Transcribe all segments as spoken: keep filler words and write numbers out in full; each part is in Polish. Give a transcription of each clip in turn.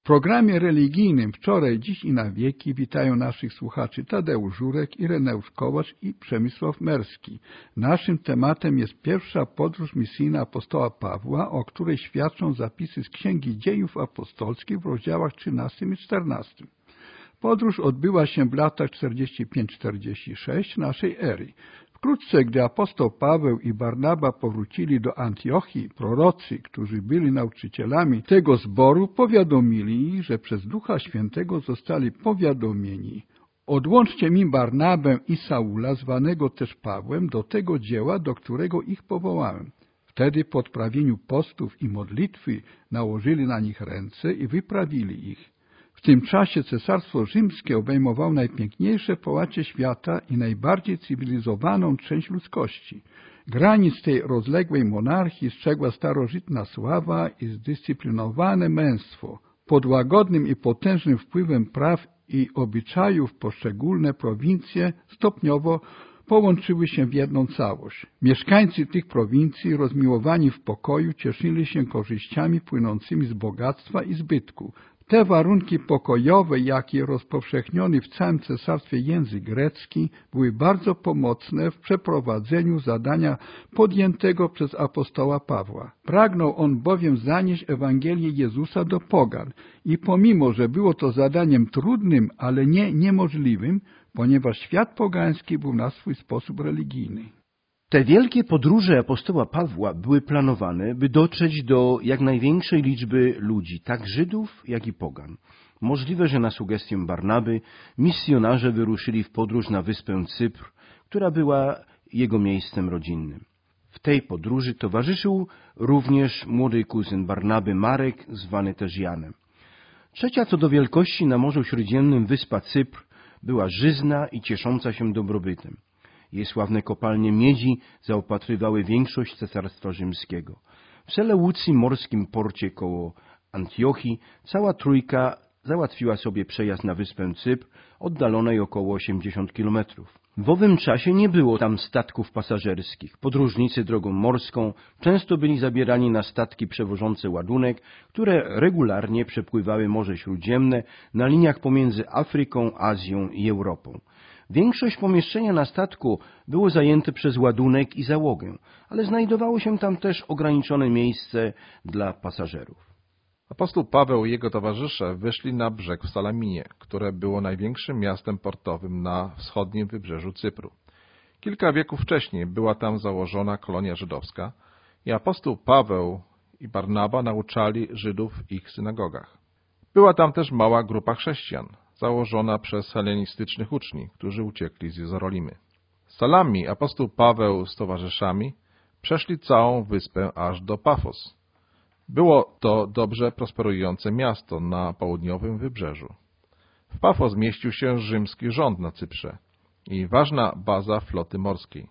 W programie religijnym Wczoraj, Dziś i na wieki witają naszych słuchaczy Tadeusz Żurek, Ireneusz Kołacz i Przemysław Merski. Naszym tematem jest pierwsza podróż misyjna apostoła Pawła, o której świadczą zapisy z Księgi Dziejów Apostolskich w rozdziałach trzynastym i czternastym. Podróż odbyła się w latach czterdziestym piątym czterdziestym szóstym naszej ery. Wkrótce, gdy apostoł Paweł i Barnaba powrócili do Antiochii, prorocy, którzy byli nauczycielami tego zboru, powiadomili ich, że przez Ducha Świętego zostali powiadomieni: odłączcie mi Barnabę i Saula, zwanego też Pawłem, do tego dzieła, do którego ich powołałem. Wtedy po odprawieniu postów i modlitwy nałożyli na nich ręce i wyprawili ich. W tym czasie Cesarstwo Rzymskie obejmowało najpiękniejsze połacie świata i najbardziej cywilizowaną część ludzkości. Granic tej rozległej monarchii strzegła starożytna sława i zdyscyplinowane męstwo. Pod łagodnym i potężnym wpływem praw i obyczajów poszczególne prowincje stopniowo połączyły się w jedną całość. Mieszkańcy tych prowincji, rozmiłowani w pokoju, cieszyli się korzyściami płynącymi z bogactwa i zbytku. Te warunki pokojowe, jakie rozpowszechniony w całym cesarstwie język grecki, były bardzo pomocne w przeprowadzeniu zadania podjętego przez apostoła Pawła. Pragnął on bowiem zanieść Ewangelię Jezusa do pogan i pomimo, że było to zadaniem trudnym, ale nie niemożliwym, ponieważ świat pogański był na swój sposób religijny. Te wielkie podróże apostoła Pawła były planowane, by dotrzeć do jak największej liczby ludzi, tak Żydów, jak i pogan. Możliwe, że na sugestię Barnaby misjonarze wyruszyli w podróż na wyspę Cypr, która była jego miejscem rodzinnym. W tej podróży towarzyszył również młody kuzyn Barnaby, Marek, zwany też Janem. Trzecia co do wielkości na Morzu Śródziemnym wyspa Cypr była żyzna i ciesząca się dobrobytem. Jej sławne kopalnie miedzi zaopatrywały większość Cesarstwa Rzymskiego. W Seleucji, morskim porcie koło Antiochii, cała trójka załatwiła sobie przejazd na wyspę Cypr, oddalonej około osiemdziesiąt kilometrów. W owym czasie nie było tam statków pasażerskich. Podróżnicy drogą morską często byli zabierani na statki przewożące ładunek, które regularnie przepływały Morze Śródziemne na liniach pomiędzy Afryką, Azją i Europą. Większość pomieszczenia na statku było zajęte przez ładunek i załogę, ale znajdowało się tam też ograniczone miejsce dla pasażerów. Apostoł Paweł i jego towarzysze wyszli na brzeg w Salaminie, które było największym miastem portowym na wschodnim wybrzeżu Cypru. Kilka wieków wcześniej była tam założona kolonia żydowska i apostoł Paweł i Barnaba nauczali Żydów w ich synagogach. Była tam też mała grupa chrześcijan, założona przez helenistycznych uczniów, którzy uciekli z Jerozolimy. Z Salami apostoł Paweł z towarzyszami przeszli całą wyspę aż do Pafos. Było to dobrze prosperujące miasto na południowym wybrzeżu. W Pafos mieścił się rzymski rząd na Cyprze i ważna baza floty morskiej.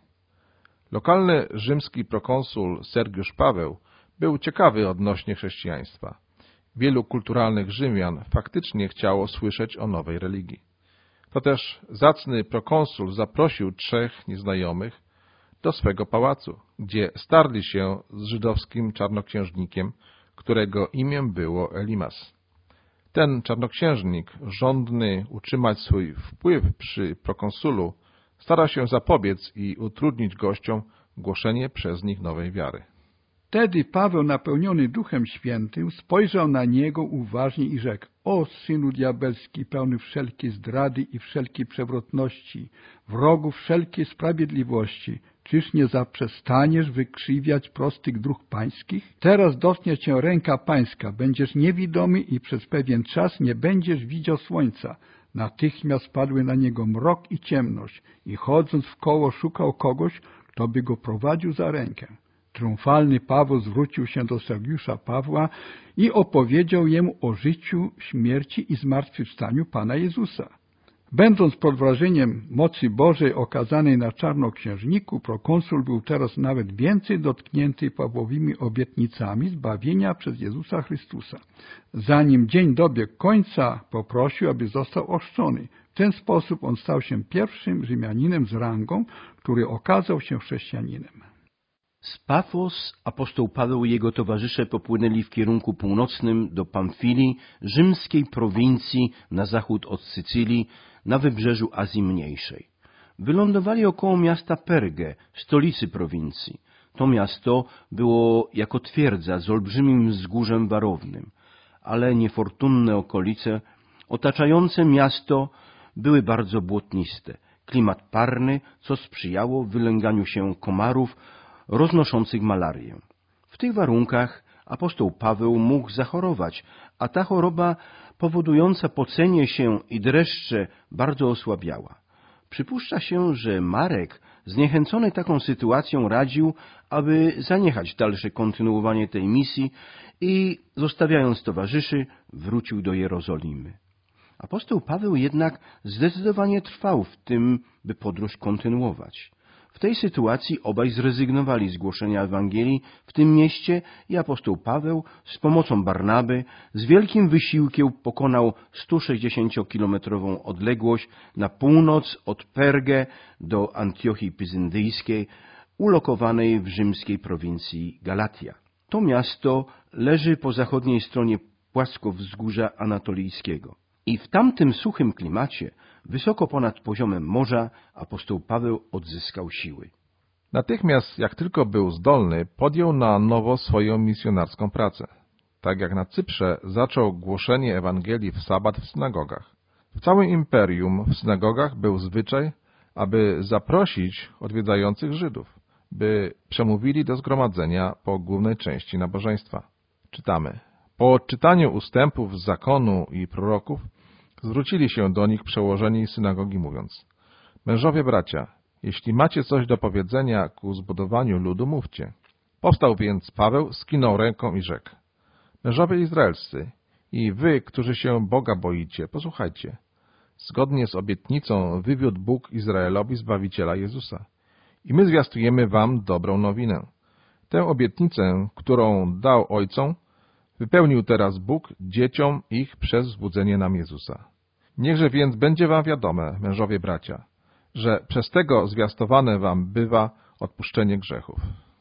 Lokalny rzymski prokonsul Sergiusz Paweł był ciekawy odnośnie chrześcijaństwa. Wielu kulturalnych Rzymian faktycznie chciało słyszeć o nowej religii. To też zacny prokonsul zaprosił trzech nieznajomych do swego pałacu, gdzie starli się z żydowskim czarnoksiężnikiem, którego imię było Elimas. Ten czarnoksiężnik, żądny utrzymać swój wpływ przy prokonsulu, stara się zapobiec i utrudnić gościom głoszenie przez nich nowej wiary. Wtedy Paweł, napełniony Duchem Świętym, spojrzał na niego uważnie i rzekł: o synu diabelski, pełny wszelkiej zdrady i wszelkiej przewrotności, wrogu wszelkiej sprawiedliwości, czyż nie zaprzestaniesz wykrzywiać prostych dróg pańskich? Teraz dotknie cię ręka pańska, będziesz niewidomy i przez pewien czas nie będziesz widział słońca. Natychmiast padły na niego mrok i ciemność i chodząc w koło szukał kogoś, kto by go prowadził za rękę. Triumfalny Paweł zwrócił się do Sergiusza Pawła i opowiedział jemu o życiu, śmierci i zmartwychwstaniu Pana Jezusa. Będąc pod wrażeniem mocy Bożej okazanej na czarnoksiężniku, prokonsul był teraz nawet więcej dotknięty Pawłowymi obietnicami zbawienia przez Jezusa Chrystusa. Zanim dzień dobiegł końca, poprosił, aby został ochrzczony. W ten sposób on stał się pierwszym Rzymianinem z rangą, który okazał się chrześcijaninem. Z Pafos apostoł Paweł i jego towarzysze popłynęli w kierunku północnym do Pamfilii, rzymskiej prowincji na zachód od Sycylii, na wybrzeżu Azji Mniejszej. Wylądowali około miasta Pergę, stolicy prowincji. To miasto było jako twierdza z olbrzymim wzgórzem warownym, ale niefortunne okolice otaczające miasto były bardzo błotniste. Klimat parny, co sprzyjało wylęganiu się komarów roznoszących malarię. W tych warunkach apostoł Paweł mógł zachorować, a ta choroba powodująca pocenie się i dreszcze bardzo osłabiała. Przypuszcza się, że Marek, zniechęcony taką sytuacją, radził, aby zaniechać dalsze kontynuowanie tej misji i, zostawiając towarzyszy, wrócił do Jerozolimy. Apostoł Paweł jednak zdecydowanie trwał w tym, by podróż kontynuować. W tej sytuacji obaj zrezygnowali z głoszenia Ewangelii w tym mieście i apostoł Paweł z pomocą Barnaby z wielkim wysiłkiem pokonał sto sześćdziesięciokilometrową odległość na północ od Pergę do Antiochii Pizyndyjskiej, ulokowanej w rzymskiej prowincji Galatia. To miasto leży po zachodniej stronie płaskowzgórza anatolijskiego. I w tamtym suchym klimacie, wysoko ponad poziomem morza, apostoł Paweł odzyskał siły. Natychmiast, jak tylko był zdolny, podjął na nowo swoją misjonarską pracę. Tak jak na Cyprze, zaczął głoszenie Ewangelii w sabat w synagogach. W całym imperium w synagogach był zwyczaj, aby zaprosić odwiedzających Żydów, by przemówili do zgromadzenia po głównej części nabożeństwa. Czytamy. Po odczytaniu ustępów z zakonu i proroków zwrócili się do nich przełożeni synagogi, mówiąc: Mężowie bracia, jeśli macie coś do powiedzenia ku zbudowaniu ludu, mówcie. Powstał więc Paweł, skinął ręką i rzekł: Mężowie izraelscy i wy, którzy się Boga boicie, posłuchajcie. Zgodnie z obietnicą wywiódł Bóg Izraelowi Zbawiciela Jezusa. I my zwiastujemy wam dobrą nowinę. Tę obietnicę, którą dał ojcom, wypełnił teraz Bóg dzieciom ich przez wzbudzenie nam Jezusa. Niechże więc będzie wam wiadome, mężowie bracia, że przez tego zwiastowane wam bywa odpuszczenie grzechów.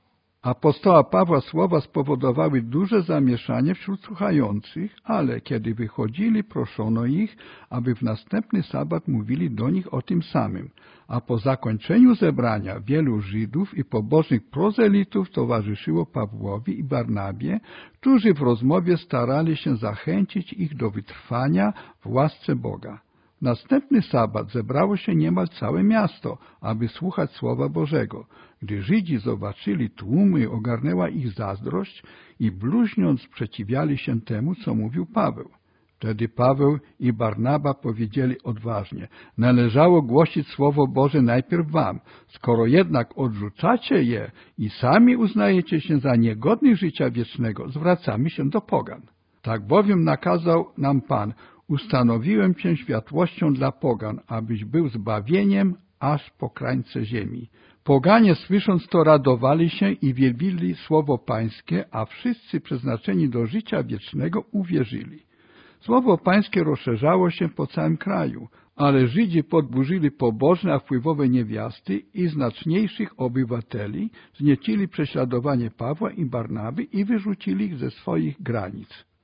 Apostoła Pawła słowa spowodowały duże zamieszanie wśród słuchających, ale kiedy wychodzili, proszono ich, aby w następny sabat mówili do nich o tym samym. A po zakończeniu zebrania wielu Żydów i pobożnych prozelitów towarzyszyło Pawłowi i Barnabie, którzy w rozmowie starali się zachęcić ich do wytrwania w łasce Boga. W następny sabat zebrało się niemal całe miasto, aby słuchać Słowa Bożego. Gdy Żydzi zobaczyli tłumy, ogarnęła ich zazdrość i bluźniąc sprzeciwiali się temu, co mówił Paweł. Wtedy Paweł i Barnaba powiedzieli odważnie: należało głosić Słowo Boże najpierw wam. Skoro jednak odrzucacie je i sami uznajecie się za niegodnych życia wiecznego, zwracamy się do pogan. Tak bowiem nakazał nam Pan: ustanowiłem cię światłością dla pogan, abyś był zbawieniem aż po krańce ziemi. Poganie, słysząc to, radowali się i wielbili słowo Pańskie, a wszyscy przeznaczeni do życia wiecznego uwierzyli. Słowo Pańskie rozszerzało się po całym kraju, ale Żydzi podburzyli pobożne, a wpływowe niewiasty i znaczniejszych obywateli, zniecili prześladowanie Pawła i Barnaby i wyrzucili ich ze swoich granic.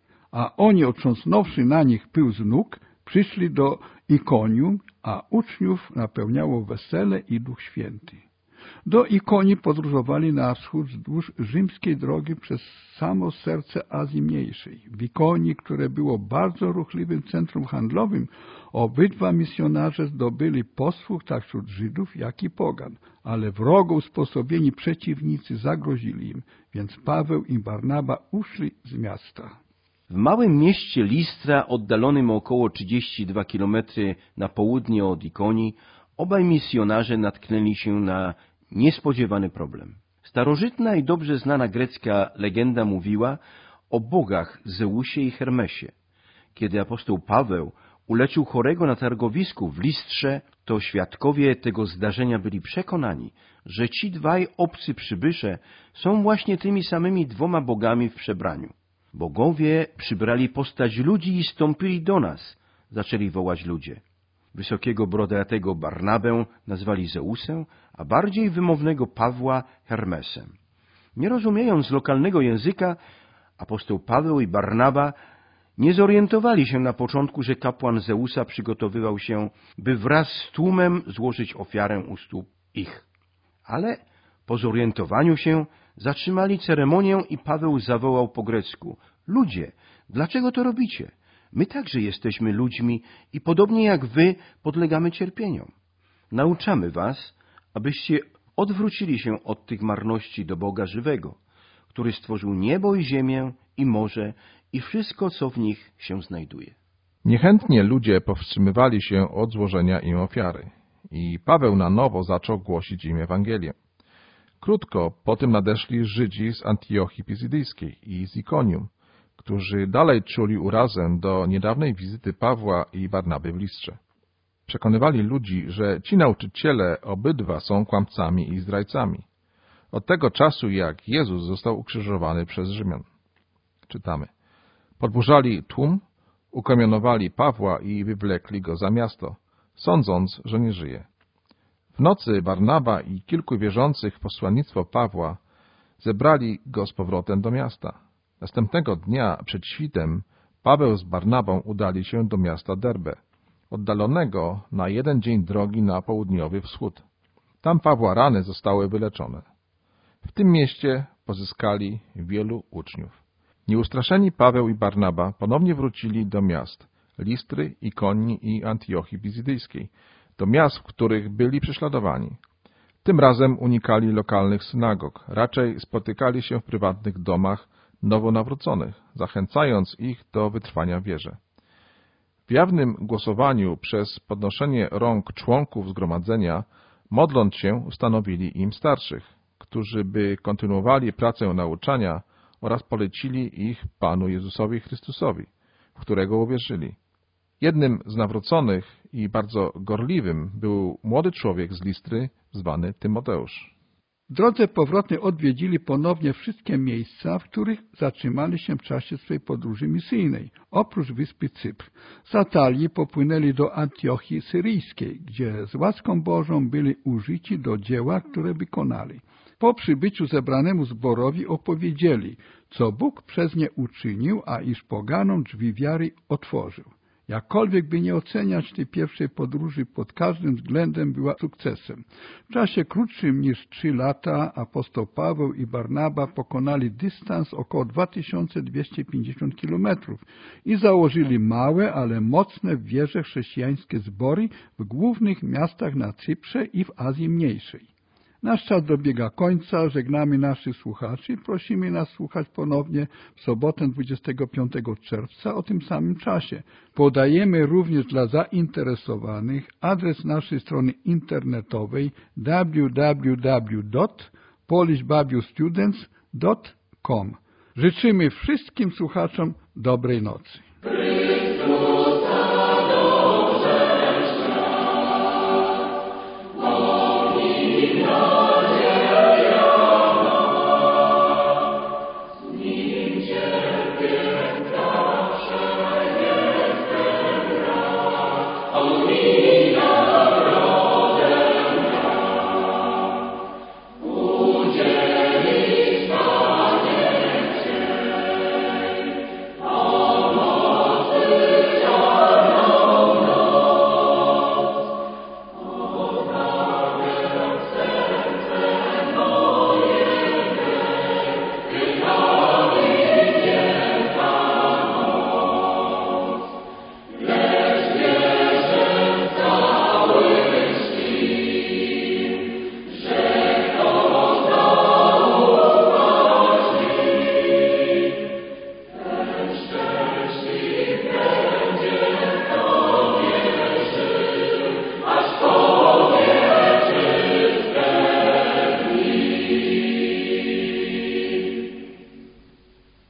A oni, otrząsnąwszy na nich pył z nóg, przyszli do Ikonium, a uczniów napełniało wesele i Duch Święty. Do Ikonii podróżowali na wschód wzdłuż rzymskiej drogi przez samo serce Azji Mniejszej. W Ikonii, które było bardzo ruchliwym centrum handlowym, obydwa misjonarze zdobyli posłuch tak wśród Żydów, jak i pogan, ale wrogo usposobieni przeciwnicy zagrozili im, więc Paweł i Barnaba uszli z miasta. W małym mieście Listra, oddalonym o około trzydzieści dwa kilometry na południe od Ikonii, obaj misjonarze natknęli się na niespodziewany problem. Starożytna i dobrze znana grecka legenda mówiła o bogach Zeusie i Hermesie. Kiedy apostoł Paweł uleczył chorego na targowisku w Listrze, to świadkowie tego zdarzenia byli przekonani, że ci dwaj obcy przybysze są właśnie tymi samymi dwoma bogami w przebraniu. Bogowie przybrali postać ludzi i stąpili do nas, zaczęli wołać ludzie. Wysokiego brodatego Barnabę nazwali Zeusem, a bardziej wymownego Pawła Hermesem. Nie rozumiejąc lokalnego języka, apostoł Paweł i Barnaba nie zorientowali się na początku, że kapłan Zeusa przygotowywał się, by wraz z tłumem złożyć ofiarę u stóp ich. Ale po zorientowaniu się zatrzymali ceremonię i Paweł zawołał po grecku: ludzie, dlaczego to robicie? My także jesteśmy ludźmi i podobnie jak wy podlegamy cierpieniom. Nauczamy was, abyście odwrócili się od tych marności do Boga żywego, który stworzył niebo i ziemię i morze i wszystko, co w nich się znajduje. Niechętnie ludzie powstrzymywali się od złożenia im ofiary i Paweł na nowo zaczął głosić im Ewangelię. Krótko po tym nadeszli Żydzi z Antiochii Pizydyjskiej i z Ikonium, którzy dalej czuli urazę do niedawnej wizyty Pawła i Barnaby w Listrze. Przekonywali ludzi, że ci nauczyciele obydwa są kłamcami i zdrajcami. Od tego czasu, jak Jezus został ukrzyżowany przez Rzymian. Czytamy. Podburzali tłum, ukamionowali Pawła i wywlekli go za miasto, sądząc, że nie żyje. W nocy Barnaba i kilku wierzących w posłannictwo Pawła zebrali go z powrotem do miasta. Następnego dnia przed świtem Paweł z Barnabą udali się do miasta Derbe, oddalonego na jeden dzień drogi na południowy wschód. Tam Pawła rany zostały wyleczone. W tym mieście pozyskali wielu uczniów. Nieustraszeni Paweł i Barnaba ponownie wrócili do miast Listry, Ikonii i Antiochii Pizydyjskiej, do miast, w których byli prześladowani. Tym razem unikali lokalnych synagog, raczej spotykali się w prywatnych domach nowonawróconych, zachęcając ich do wytrwania w wierze. W jawnym głosowaniu przez podnoszenie rąk członków zgromadzenia, modląc się, ustanowili im starszych, którzy by kontynuowali pracę nauczania oraz polecili ich Panu Jezusowi Chrystusowi, w którego uwierzyli. Jednym z nawróconych i bardzo gorliwym był młody człowiek z Listry zwany Tymoteusz. W drodze powrotnej odwiedzili ponownie wszystkie miejsca, w których zatrzymali się w czasie swej podróży misyjnej, oprócz wyspy Cypr. Z Atalii popłynęli do Antiochii Syryjskiej, gdzie z łaską Bożą byli użyci do dzieła, które wykonali. Po przybyciu zebranemu zborowi opowiedzieli, co Bóg przez nie uczynił, a iż poganom drzwi wiary otworzył. Jakkolwiek by nie oceniać tej pierwszej podróży, pod każdym względem była sukcesem. W czasie krótszym niż trzy lata apostoł Paweł i Barnaba pokonali dystans około dwa tysiące dwieście pięćdziesiąt kilometrów i założyli małe, ale mocne w wierze chrześcijańskie zbory w głównych miastach na Cyprze i w Azji Mniejszej. Nasz czas dobiega końca, żegnamy naszych słuchaczy i prosimy nas słuchać ponownie w sobotę dwudziestego piątego czerwca o tym samym czasie. Podajemy również dla zainteresowanych adres naszej strony internetowej w w w kropka polish bible students kropka com. Życzymy wszystkim słuchaczom dobrej nocy.